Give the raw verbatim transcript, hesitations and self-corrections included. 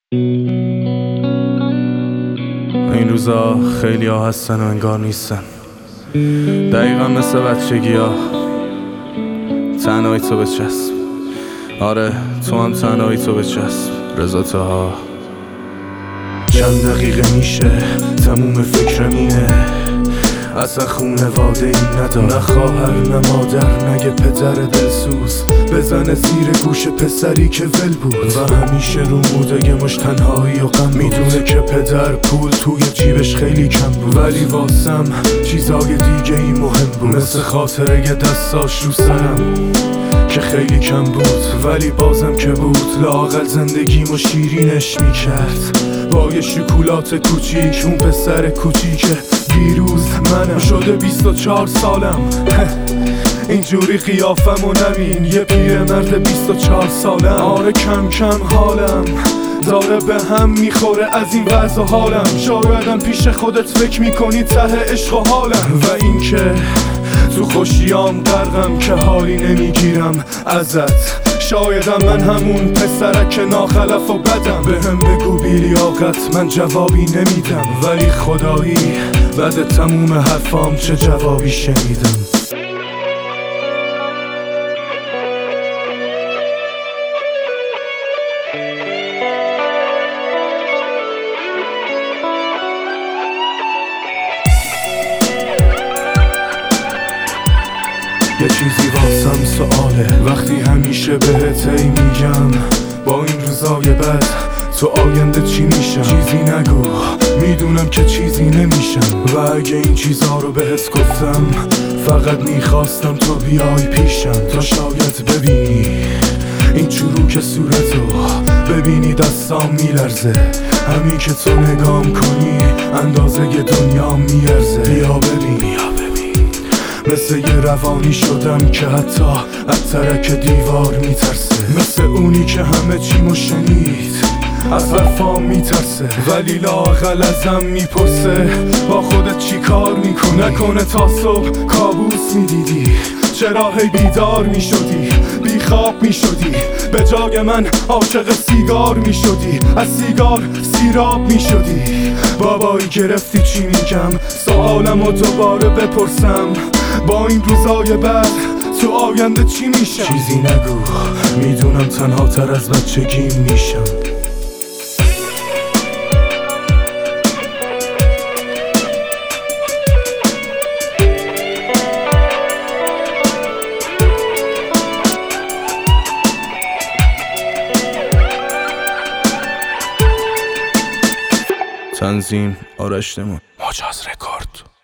این روزا خیلی ها هستن و انگار نیستن، دقیقا مثل بچگی ها. تنهایی تو بچسب، آره تو هم تنهایی تو بچسب. رضا طه. چند دقیقه میشه تموم فکرم اینه، اصلا خونواده ای ندارم، نه خواهر نه مادر نه یه پدر دلسوز بزنه زیر گوش پسری که ول بود و همیشه رو بوده یه مش تنهایی و غم. میدونه که پدر پول توی جیبش خیلی کم بود، ولی واسم چیزای دیگه ای مهم بود، مثل خاطره یه دستاش رو سرم که خیلی کم بود، ولی بازم که بود لااقل زندگیمو شیرینش میکرد با یه شکلات کوچیک. اون پسر کوچیکه دیروز منم شده بیست و چهار سالم اینجوری قیافم و نمین یه پیرمرد بیست و چهار سالم. آره کم کم حالم داره به هم میخوره از این وضع و حالم. شایدم پیش خودت فکر میکنی ته عشق و حالم و این که تو خوشیام غرقم که حالی نمیگیرم ازت. شایدم من همون پسرک ناخلف و بدم، به هم بگو بی لیاقت من جوابی نمیدم، ولی خدایی بعد تموم حرفام چه جوابی شنیدم. یه چیزی واسم سواله وقتی همیشه بهت ای میگم با این روزای بد تو آینده چی میشم. چیزی نگو میدونم که چیزی نمیشم و اگه این چیزها رو بهت گفتم فقط میخواستم تو بیای پیشم تا شاید ببینی این چروک صورتو، ببینی دستام میلرزه همین که تو نگام کنی اندازه دنیا میارزه. بیا ببینی مثل یه روانی شدم که حتی از ترک دیوار میترسه، مثل اونی که همه چیمو شنید از حرفام میترسه ولی لااقل ازم میپرسه با خودت چی کار میکنی. نکنه تا صبح کابوس میدیدی، چرا هی بیدار میشدی بی خواب میشدی، به جای من عاشق سیگار میشدی، از سیگار سیراب میشدی. بابایی گرفتی چی میگم سوالمو دوباره بپرسم با این روزای بعد تو آینده چی میشم. چیزی نگو میدونم تنها تر از بچگیم میشم. تنظیم آرش نمون، مجاز رکورد.